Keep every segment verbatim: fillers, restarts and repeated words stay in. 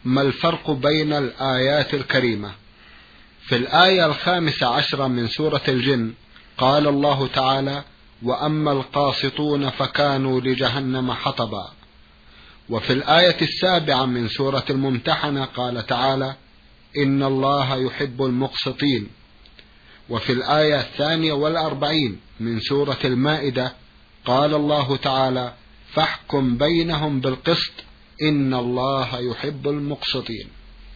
ما الفرق بين الآيات الكريمة؟ في الآية الخامسة عشرة من سورة الجن قال الله تعالى: وأما القاسطون فكانوا لجهنم حطبا. وفي الآية السابعة من سورة الممتحنة قال تعالى: إن الله يحب المقسطين. وفي الآية الثانية والأربعين من سورة المائدة قال الله تعالى: فاحكم بينهم بالقسط إن الله يحب المقسطين.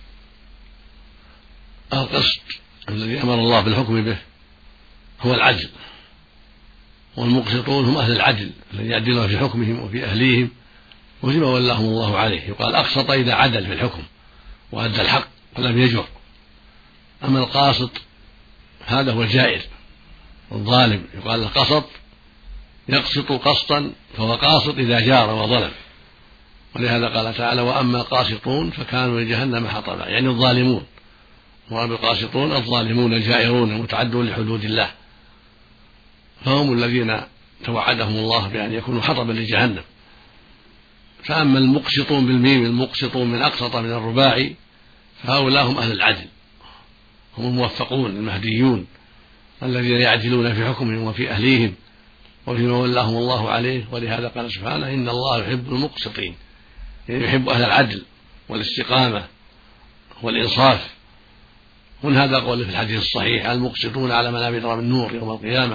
القسط الذي أمر الله بالحكم به هو العدل، والمقسطون هم أهل العدل الذين يعدلون في حكمهم وفي أهليهم وفيما ولاهم الله عليه. يقال أقسط إذا عدل في الحكم وأدى الحق ولم يجر. أما القاسط هذا هو الجائر والظالم، يقال القسط يقسط قسطا فهو قاسط إذا جار وظلم. ولهذا قال تعالى: وأما القاسطون فكانوا لجهنم حطبا، يعني الظالمون. وأما القاسطون الظالمون الجائرون المتعدون لحدود الله، فهم الذين توعدهم الله بأن يكونوا حطبا لجهنم. فأما المقسطون بالميم، المقسطون من أقسط من الرباعي، فهؤلاء هم أهل العدل، هم الموفقون المهديون الذين يعدلون في حكمهم وفي أهليهم وفيما ولاهم الله عليه. ولهذا قال سبحانه: إن الله يحب المقسطين، يعني يحب أهل العدل والاستقامة والإنصاف. ومن هذا قوله في الحديث الصحيح: المقسطون على منابر من نور يوم القيامة،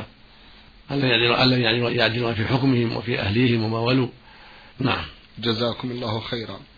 الذين يعدلون في حكمهم وفي أهليهم وما ولوا. نعم. جزاكم الله خيرا.